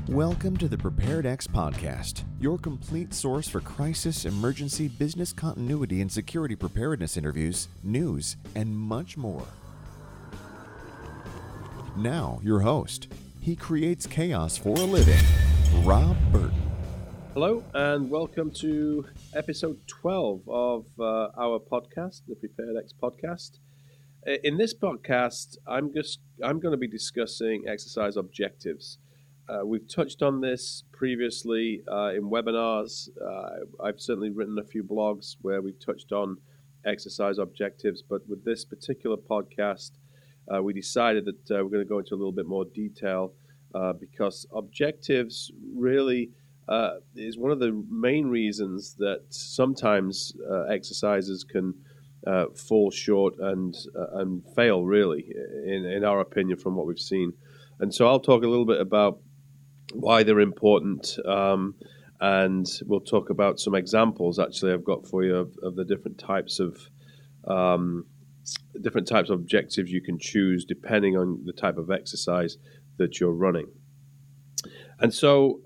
Welcome to the PreparedX podcast, your complete source for crisis, emergency, business continuity, and security preparedness interviews, news, and much more. Now, your host. He creates chaos for a living, Rob Burton. Hello, and welcome to episode 12 of our podcast, the PreparedX podcast. In this podcast, I'm going to be discussing exercise objectives. We've touched on this previously in webinars. I've certainly written a few blogs where we've touched on exercise objectives, but with this particular podcast, we decided that we're going to go into a little bit more detail because objectives really is one of the main reasons that sometimes exercises can fall short and fail, really, in our opinion, from what we've seen. And so I'll talk a little bit about why they're important, and we'll talk about some examples. Actually, I've got for you of the different types of objectives you can choose depending on the type of exercise that you're running. And so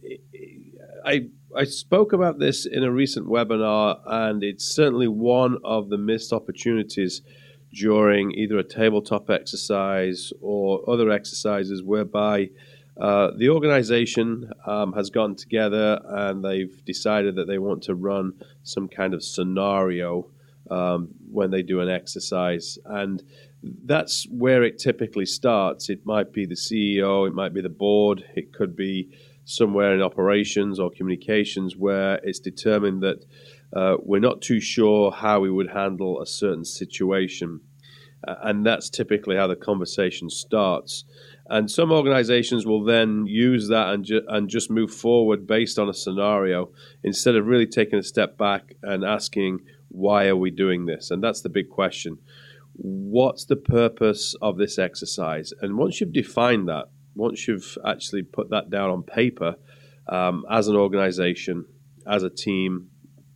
I spoke about this in a recent webinar, and it's certainly one of the missed opportunities during either a tabletop exercise or other exercises whereby the organization has gotten together and they've decided that they want to run some kind of scenario when they do an exercise. And that's where it typically starts. It might be the CEO, it might be the board, it could be somewhere in operations or communications where it's determined that we're not too sure how we would handle a certain situation. And that's typically how the conversation starts. And some organizations will then use that and just move forward based on a scenario instead of really taking a step back and asking, why are we doing this? And that's the big question. What's the purpose of this exercise? And once you've defined that, once you've actually put that down on paper as an organization, as a team,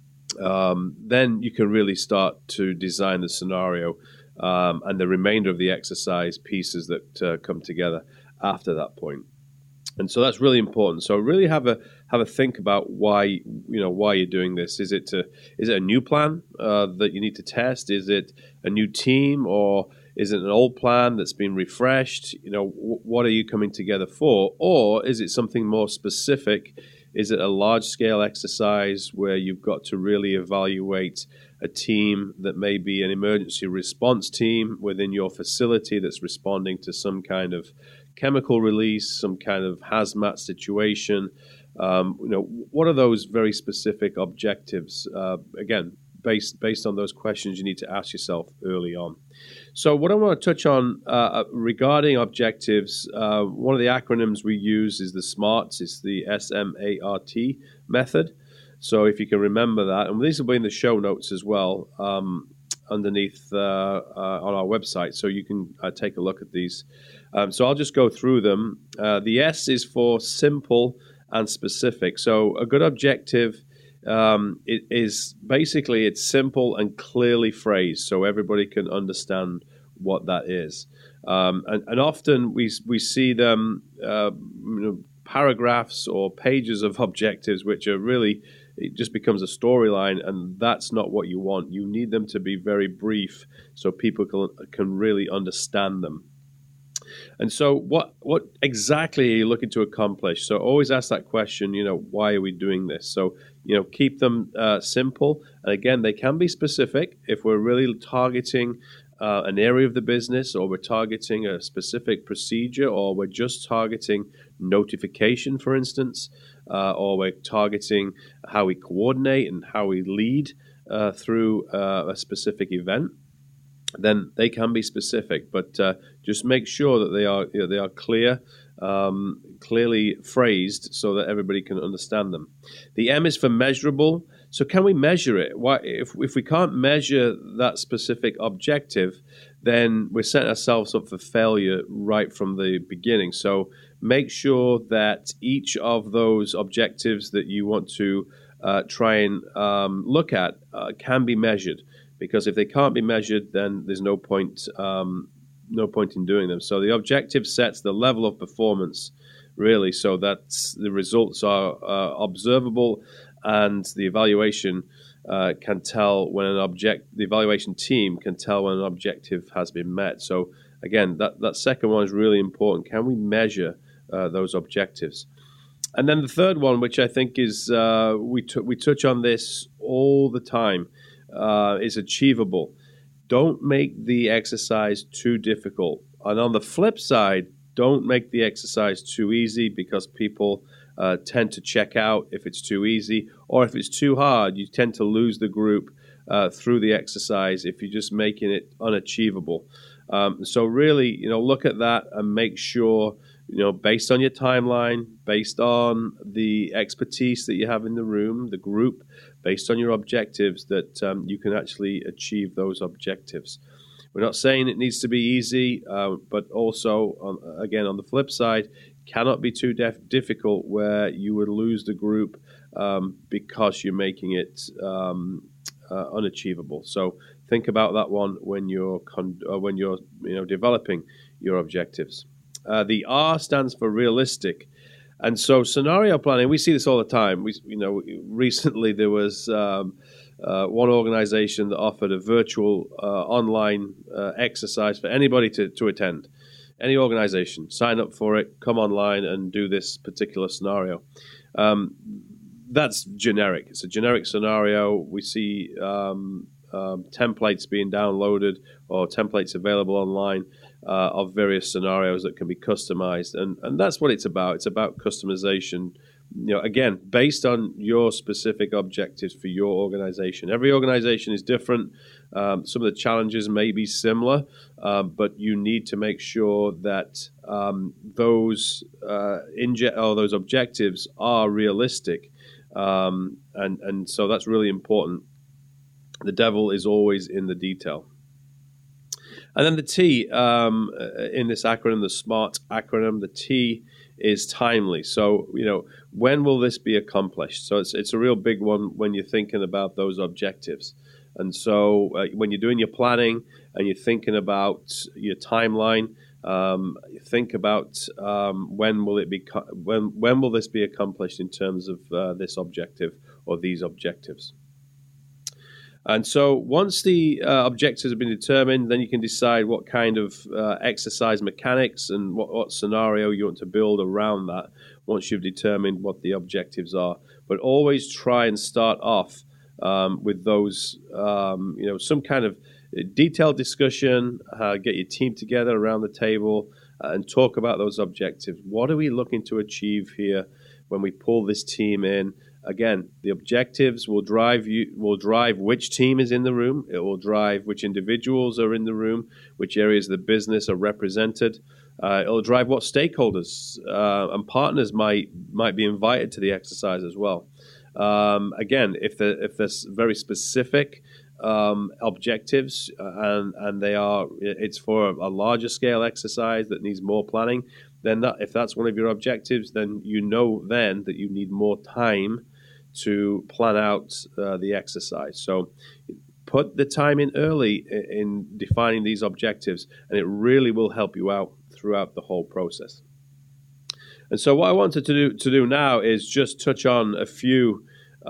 then you can really start to design the scenario and the remainder of the exercise pieces that come together after that point. And so that's really important. So really have a think about why you're doing this. Is it a new plan that you need to test? Is it a new team, or is it an old plan that's been refreshed? What are you coming together for? Or is it something more specific? Is it a large-scale exercise where you've got to really evaluate a team that may be an emergency response team within your facility that's responding to some kind of chemical release, some kind of hazmat situation? What are those very specific objectives? Again, based on those questions you need to ask yourself early on. So what I want to touch on regarding objectives, one of the acronyms we use is the SMART. It's the SMART method. So if you can remember that, and these will be in the show notes as well underneath on our website, so you can take a look at these. So I'll just go through them. The S is for simple and specific. So a good objective it's simple and clearly phrased, so everybody can understand what that is. And often we see them paragraphs or pages of objectives, which are really, it just becomes a storyline, and that's not what you want. You need them to be very brief so people can really understand them. And so what exactly are you looking to accomplish? So always ask that question, why are we doing this? So, keep them simple. And again, they can be specific if we're really targeting an area of the business, or we're targeting a specific procedure, or we're just targeting notification, for instance, or we're targeting how we coordinate and how we lead through a specific event. Then they can be specific, but just make sure that they are clear, clearly phrased, so that everybody can understand them. The M is for measurable. So can we measure it? Why, if we can't measure that specific objective, then we're setting ourselves up for failure right from the beginning. So make sure that each of those objectives that you want to try and look at can be measured. Because if they can't be measured, then there's no point in doing them. So the objective sets the level of performance really, so that the results are observable, and the evaluation can tell when the evaluation team can tell when an objective has been met. So again, that second one is really important. Can we measure those objectives? And then the third one, which I think is we touch on this all the time, is achievable. Don't make the exercise too difficult. And on the flip side, don't make the exercise too easy, because people tend to check out if it's too easy, or if it's too hard, you tend to lose the group through the exercise if you're just making it unachievable. So really, look at that and make sure, based on your timeline, based on the expertise that you have in the room, the group, based on your objectives, that you can actually achieve those objectives. We're not saying it needs to be easy, but also, on the flip side, cannot be too difficult where you would lose the group because you're making it unachievable. So think about that one when you're developing your objectives. The R stands for realistic, and so scenario planning. We see this all the time. Recently there was one organization that offered a virtual online exercise for anybody to attend. Any organization, sign up for it, come online and do this particular scenario. That's generic. It's a generic scenario. We see templates being downloaded or templates available online of various scenarios that can be customized. And that's what it's about. It's about customization. Again, based on your specific objectives for your organization. Every organization is different. Some of the challenges may be similar, but you need to make sure that those objectives are realistic. And so that's really important. The devil is always in the detail. And then the T in this acronym, the SMART acronym, the T is timely. So, when will this be accomplished? So it's a real big one when you're thinking about those objectives. And so when you're doing your planning and you're thinking about your timeline, you think about when will this be accomplished in terms of this objective or these objectives. And so once the objectives have been determined, then you can decide what kind of exercise mechanics and what scenario you want to build around that once you've determined what the objectives are. But always try and start off with those, some kind of detailed discussion, get your team together around the table and talk about those objectives. What are we looking to achieve here when we pull this team in? Again, the objectives will drive which team is in the room. It will drive which individuals are in the room, which areas of the business are represented. It'll drive what stakeholders and partners might be invited to the exercise as well. Again, if there's very specific objectives and it's for a larger scale exercise that needs more planning, then if that's one of your objectives, then then that you need more time to plan out the exercise. So put the time in early in defining these objectives, and it really will help you out throughout the whole process. And so what I wanted to do now is just touch on a few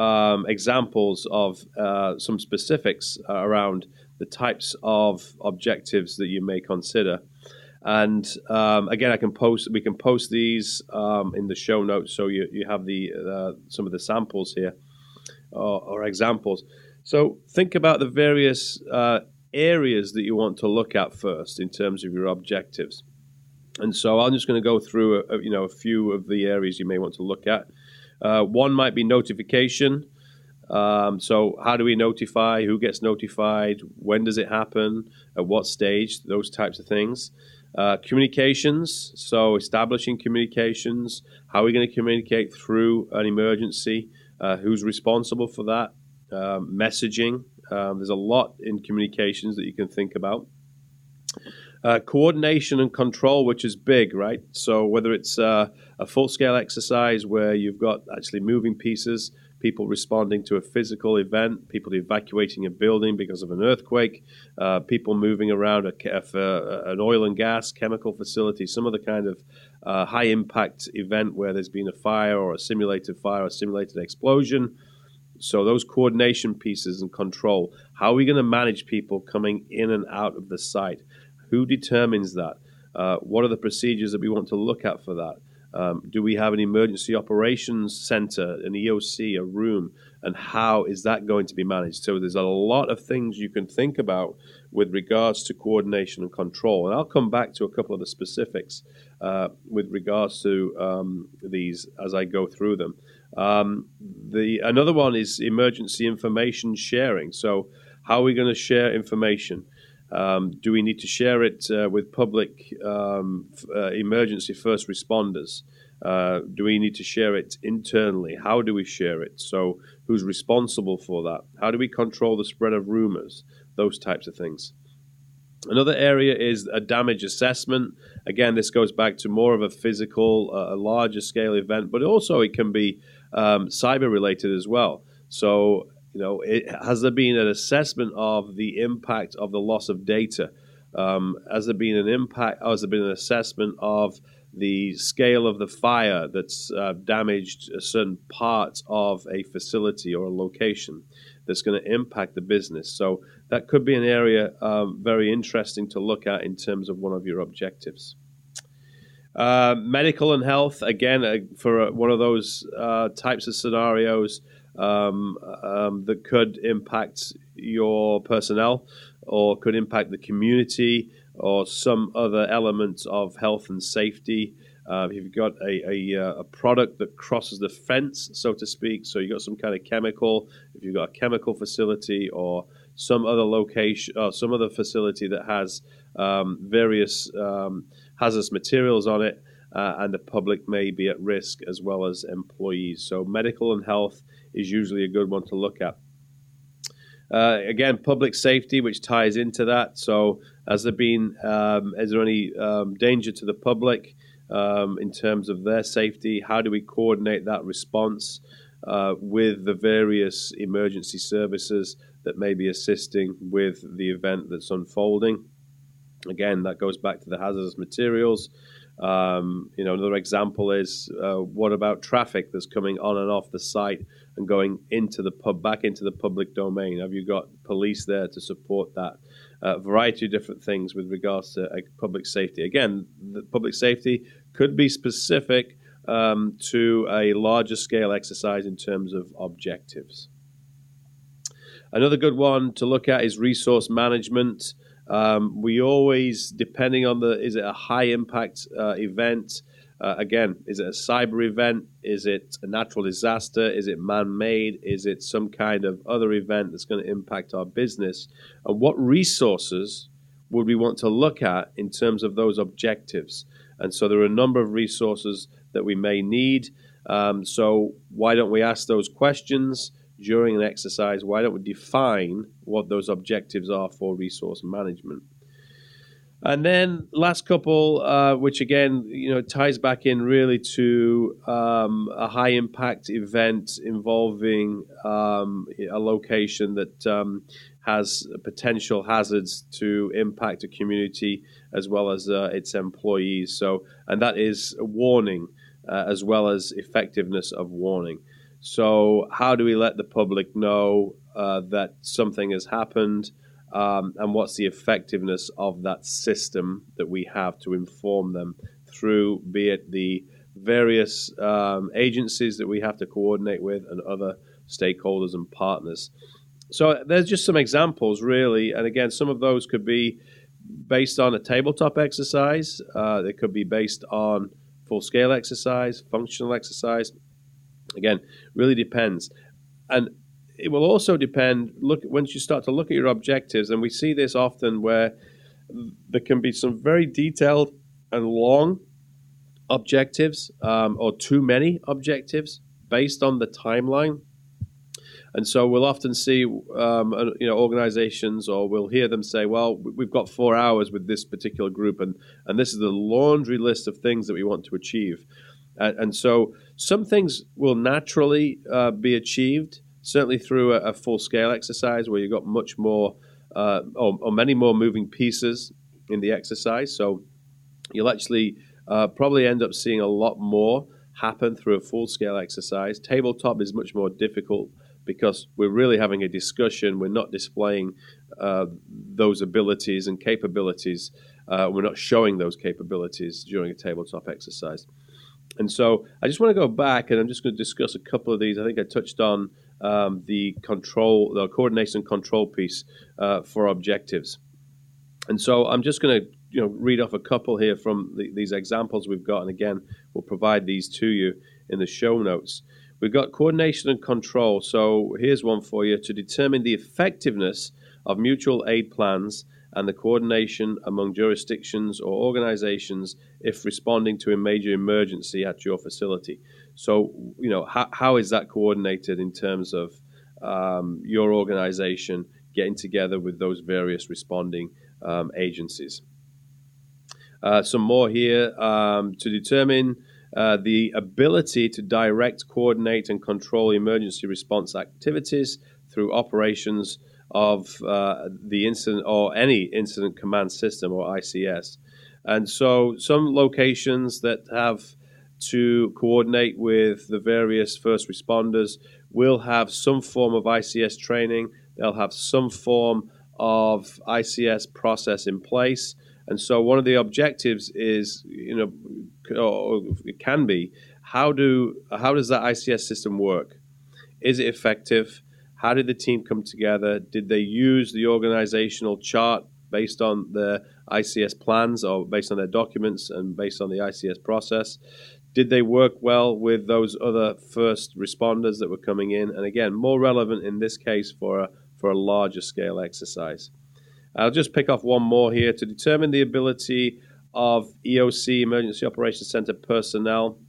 examples of some specifics around the types of objectives that you may consider. And again, we can post these in the show notes, so you have some of the samples here or examples. So think about the various areas that you want to look at first in terms of your objectives. And so I'm just going to go through a few of the areas you may want to look at. One might be notification. So how do we notify? Who gets notified? When does it happen? At what stage? Those types of things. Communications. So establishing communications. How are we going to communicate through an emergency? Who's responsible for that? Messaging. There's a lot in communications that you can think about. Coordination and control, which is big, right? So whether it's a full-scale exercise where you've got actually moving pieces, people responding to a physical event, people evacuating a building because of an earthquake, people moving around an oil and gas chemical facility, some other kind of high-impact event where there's been a fire or a simulated fire or a simulated explosion. So those coordination pieces and control. How are we going to manage people coming in and out of the site? Who determines that? What are the procedures that we want to look at for that? Do we have an emergency operations center, an EOC, a room? And how is that going to be managed? So there's a lot of things you can think about with regards to coordination and control. And I'll come back to a couple of the specifics with regards to these as I go through them. Another one is emergency information sharing. So how are we going to share information? Do we need to share it with public emergency first responders? Do we need to share it internally? How do we share it? So who's responsible for that? How do we control the spread of rumors? Those types of things. Another area is a damage assessment. Again, this goes back to more of a physical, a larger scale event, but also it can be cyber related as well. So, has there been an assessment of the impact of the loss of data? Has there been an impact? Has there been an assessment of the scale of the fire that's damaged a certain part of a facility or a location that's going to impact the business? So that could be an area very interesting to look at in terms of one of your objectives. Medical and health, again, for one of those types of scenarios that could impact your personnel or could impact the community or some other elements of health and safety. If you've got a product that crosses the fence, so to speak, so you've got some kind of chemical, if you've got a chemical facility or some other location or some other facility that has various hazardous materials on it, and the public may be at risk as well as employees. So medical and health is usually a good one to look at. Again, public safety, which ties into that. So is there any danger to the public in terms of their safety? How do we coordinate that response with the various emergency services that may be assisting with the event that's unfolding? Again, that goes back to the hazardous materials. Another example is what about traffic that's coming on and off the site and going back into the public domain? Have you got police there to support that? A variety of different things with regards to public safety. Again, the public safety could be specific to a larger scale exercise in terms of objectives. Another good one to look at is resource management. We always, depending on is it a high impact event? Again, is it a cyber event? Is it a natural disaster? Is it man-made? Is it some kind of other event that's going to impact our business? And what resources would we want to look at in terms of those objectives? And so there are a number of resources that we may need. So why don't we ask those questions during an exercise? Why don't we define what those objectives are for resource management? And then last couple, which again, ties back in really to a high impact event involving a location that has potential hazards to impact a community as well as its employees. And that is a warning as well as effectiveness of warning. So how do we let the public know that something has happened, and what's the effectiveness of that system that we have to inform them through, be it the various agencies that we have to coordinate with and other stakeholders and partners. So there's just some examples, really. And again, some of those could be based on a tabletop exercise. They could be based on full-scale exercise, functional exercise. Again, really depends. And it will also depend, once you start to look at your objectives, and we see this often where there can be some very detailed and long objectives, or too many objectives based on the timeline. And so we'll often see organizations, or we'll hear them say, well, we've got 4 hours with this particular group, and this is the laundry list of things that we want to achieve. And so some things will naturally be achieved, certainly through a full-scale exercise where you've got much more or many more moving pieces in the exercise. So you'll actually probably end up seeing a lot more happen through a full-scale exercise. Tabletop is much more difficult because we're really having a discussion. We're not displaying those abilities and capabilities. We're not showing those capabilities during a tabletop exercise. And so I just want to go back, and I'm just going to discuss a couple of these. I think I touched on the coordination and control piece for objectives. And so I'm just going to read off a couple here from these examples we've got. And again, we'll provide these to you in the show notes. We've got coordination and control. So here's one for you: to determine the effectiveness of mutual aid plans and the coordination among jurisdictions or organizations if responding to a major emergency at your facility. So, how is that coordinated in terms of your organization getting together with those various responding agencies? Some more here. To determine the ability to direct, coordinate, and control emergency response activities through operations of the incident or any incident command system, or ICS. And so some locations that have to coordinate with the various first responders will have some form of ICS training. They'll have some form of ICS process in place. And so one of the objectives is, or it can be, how does that ICS system work? Is it effective? How did the team come together? Did they use the organizational chart based on the ICS plans or based on their documents and based on the ICS process? Did they work well with those other first responders that were coming in? And again, more relevant in this case for a larger scale exercise. I'll just pick off one more here: to determine the ability of EOC, Emergency Operations Center personnel,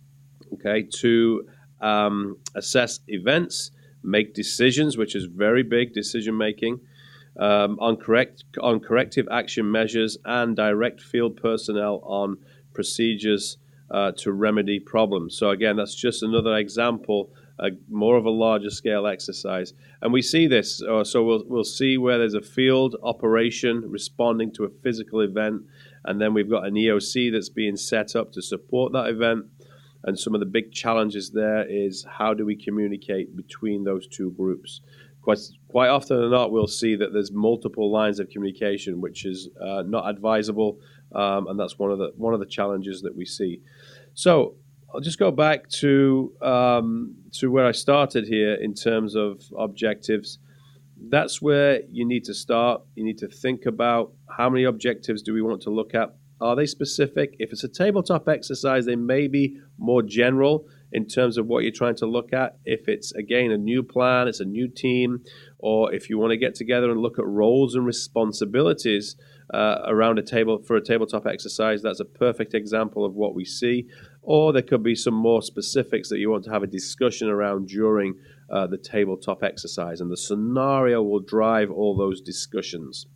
to assess events, make decisions, which is very big decision making, on corrective action measures, and direct field personnel on procedures to remedy problems. So again, that's just another example, more of a larger scale exercise. And we see this, so we'll see where there's a field operation responding to a physical event, and then we've got an EOC that's being set up to support that event. And some of the big challenges there is, how do we communicate between those two groups? Quite often or not, we'll see that there's multiple lines of communication, which is not advisable, and that's one of the challenges that we see. So I'll just go back to where I started here in terms of objectives. That's where you need to start. You need to think about, how many objectives do we want to look at? Are they specific? If it's a tabletop exercise, they may be more general in terms of what you're trying to look at. If it's, again, a new plan, it's a new team, or if you want to get together and look at roles and responsibilities around a tabletop exercise, that's a perfect example of what we see. Or there could be some more specifics that you want to have a discussion around during the tabletop exercise, and the scenario will drive all those discussions.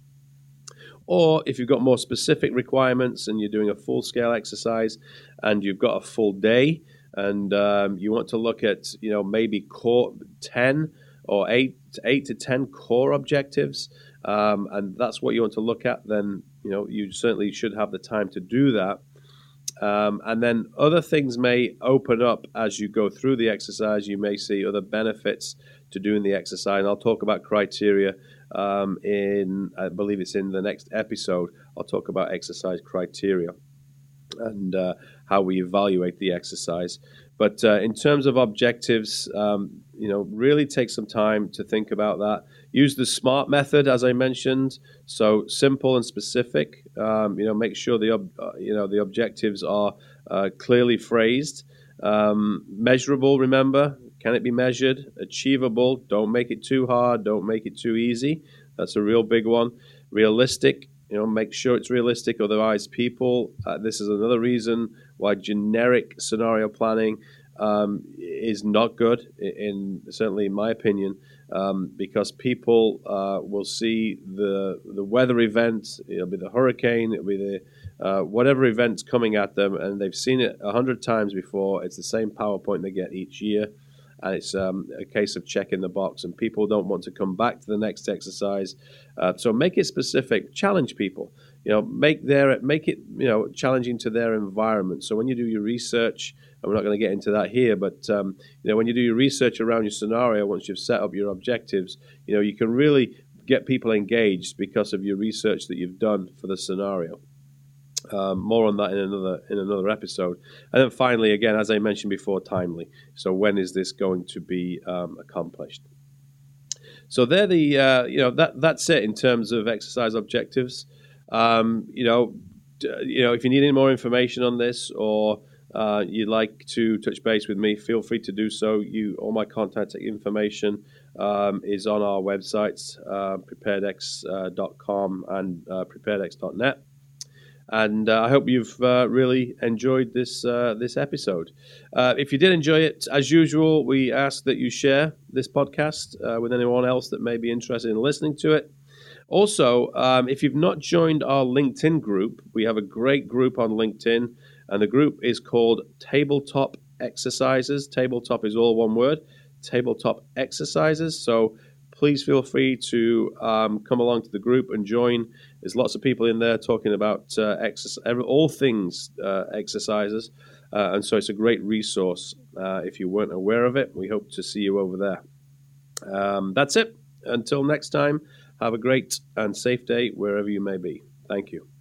Or if you've got more specific requirements and you're doing a full-scale exercise and you've got a full day, and you want to look at, maybe core 10 or 8 to 10 core objectives, and that's what you want to look at, then you certainly should have the time to do that. And then other things may open up as you go through the exercise. You may see other benefits to doing the exercise. And I'll talk about criteria I believe it's in the next episode. I'll talk about exercise criteria and how we evaluate the exercise. But in terms of objectives, really take some time to think about that. Use the SMART method, as I mentioned. So simple and specific. Make sure the objectives are clearly phrased. Measurable, remember. Can it be measured? Achievable. Don't make it too hard. Don't make it too easy. That's a real big one. Realistic. Make sure it's realistic. Otherwise, this is another reason why generic scenario planning is not good, certainly in my opinion, because people will see the weather event. It'll be the hurricane. It'll be whatever event's coming at them, and they've seen it 100 times before. It's the same PowerPoint they get each year, and it's a case of checking the box, and people don't want to come back to the next exercise. So make it specific, challenge people. Make it challenging to their environment. So when you do your research, and we're not going to get into that here, but when you do your research around your scenario, once you've set up your objectives, you can really get people engaged because of your research that you've done for the scenario. More on that in another episode. And then finally, again, as I mentioned before, timely. So when is this going to be accomplished? So they're that's it in terms of exercise objectives. If you need any more information on this, or you'd like to touch base with me, feel free to do so. All my contact information is on our websites, preparedx.com and preparedx.net. And I hope you've really enjoyed this episode. If you did enjoy it, as usual, we ask that you share this podcast with anyone else that may be interested in listening to it. Also, if you've not joined our LinkedIn group, we have a great group on LinkedIn, and the group is called Tabletop Exercises. Tabletop is all one word, Tabletop Exercises. So please feel free to come along to the group and join. There's lots of people in there talking about all things exercises, and so it's a great resource if you weren't aware of it. We hope to see you over there. That's it. Until next time, have a great and safe day wherever you may be. Thank you.